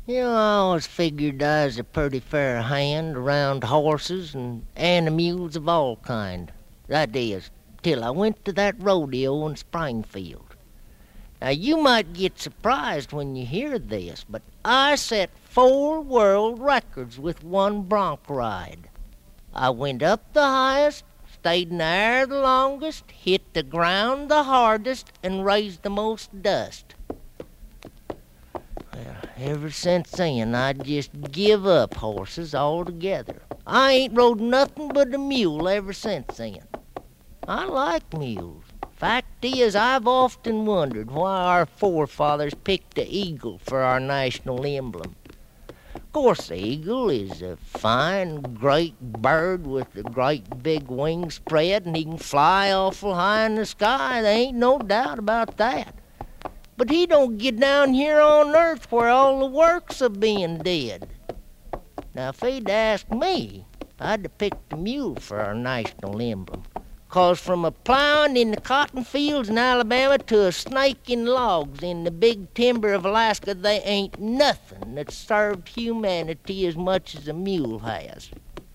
You know, I always figured I was a pretty fair hand around horses and animals of all kind. That is, till I went to that rodeo in Springfield. Now, you might get surprised when you hear this, but I set 4 world records with one bronc ride. I went up the highest, stayed in the air the longest, hit the ground the hardest, and raised the most dust. Well, ever since then, I just give up horses altogether. I ain't rode nothing but a mule ever since then. I like mules. Fact is, I've often wondered why our forefathers picked the eagle for our national emblem. Of course, the eagle is a fine, great bird with a great big wing spread, and he can fly awful high in the sky. There ain't no doubt about that. But he don't get down here on earth where all the works are being did. Now, if he'd asked me, I'd have picked the mule for our national emblem. 'Cause from a plowing in the cotton fields in Alabama to a snaking logs in the big timber of Alaska, they ain't nothing that's served humanity as much as a mule has.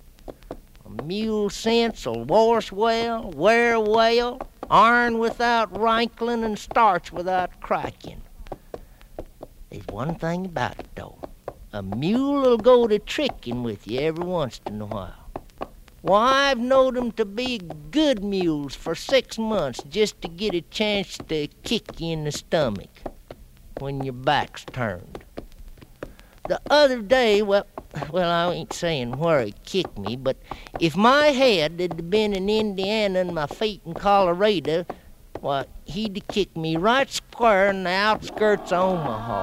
A mule sense'll wash well, wear well, iron without rankling, and starch without cracking. There's one thing about it, though. A mule'll go to tricking with you every once in a while. Why, I've knowed 'em to be good mules for 6 months just to get a chance to kick you in the stomach when your back's turned. The other day, well, I ain't saying where he kicked me, but if my head had been in Indiana and my feet in Colorado, why, he'd have kicked me right square in the outskirts of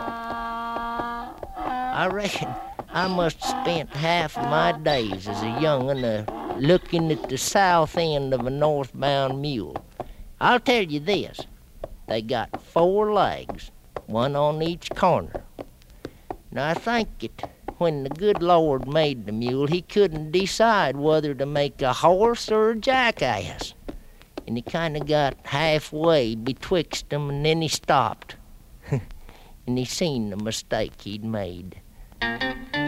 Omaha. I reckon I must have spent half of my days as a young'un looking at the south end of a northbound mule. I'll tell you this, they got 4 legs, one on each corner. Now, I think that when the good Lord made the mule, he couldn't decide whether to make a horse or a jackass. And he kind of got halfway betwixt them, and then he stopped. And he seen the mistake he'd made.